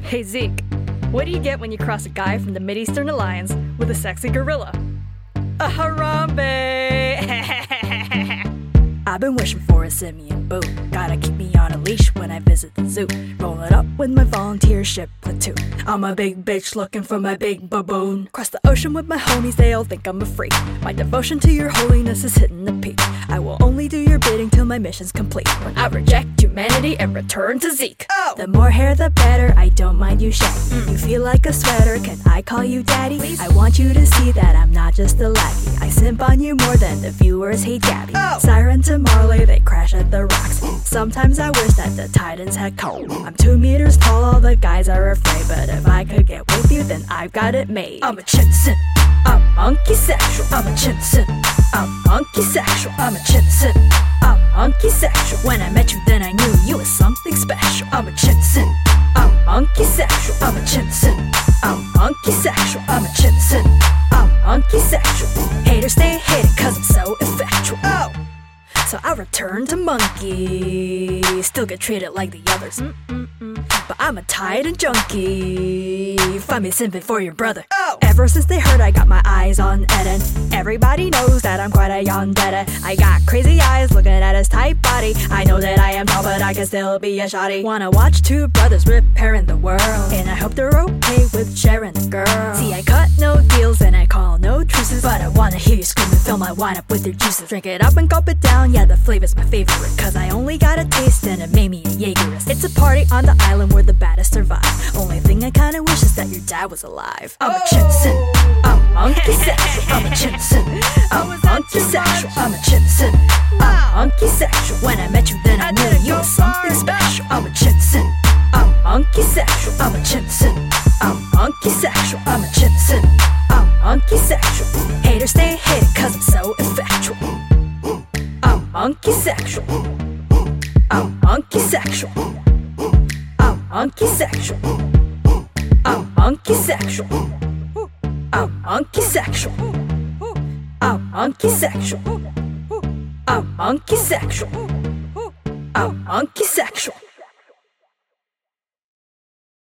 Hey Zeke, what do you get when you cross a guy from the Mideastern Alliance with a sexy gorilla? A Harambe! I've been wishing for a simian boot. Gotta keep me on a leash when I visit the zoo. Roll it up with my volunteership platoon. I'm a big bitch looking for my big baboon. Cross the ocean with my homies, they all think I'm a freak. My devotion to your holiness is hitting the peak. I will only do your bidding till my mission's complete. When I reject humanity and return to Zeke. The more hair the better, I don't mind you shedding. You feel like a sweater, can I call you daddy? Please? I want you to see that I'm not just a lackey. I simp on you more than the viewers hate Gabby. Siren to Marley, they crash at the rocks. Sometimes I wish that the Titans had come. I'm 2 meters tall, all the guys are afraid. But if I could get with you, then I've got it made. I'm a chinson, I'm monkey sexual. I'm a chinson, I'm monkey sexual. I'm a chinson, I'm monkey sexual. When I met you, then I knew you was something special. I'm a chinson, I'm monkey sexual. I'm a chinson, I'm monkey sexual. I'm a chinson, I'm monkey sexual. Haters stay hating cause I'm so effectual. So I return to monkey. Still get treated like the others. But I'm a Titan junkie. Find me simping for your brother. Ever since they heard I got my eyes on Eden, everybody knows that I'm quite a yandere. I got crazy eyes looking at his tight body. I know that I am tall, but I can still be a shawty. Wanna watch 2 brothers repairing the world, and I hope they're okay with sharing the girl. See, I cut no deals and I call no truces, but I wanna hear you scream and fill my wine up with your juices. Drink it up and gulp it down, yeah, the flavor's my favorite, cause I only got a taste and it made me a Jaegerist. It's a party on the island where the baddest survive. Only thing I kinda wish is that your dad was alive. I'm a chinson, I'm monkey sexual. I'm a chinson, I'm monkey sexual. I'm a chinson, I'm monkey sexual. When I met you, then I knew you were something special. I'm a chinson, I'm monkey sexual. I'm a chinson, I'm monkey sexual. I'm a chinson, I'm monkey sexual. Haters stay hating cause I'm so effectual. I'm monkey sexual. I'm monkey sexual. I'm monkey sexual. I'm monkey sexual. I'm monkey sexual. I'm monkey sexual. I'm monkey sexual. I'm monkey sexual.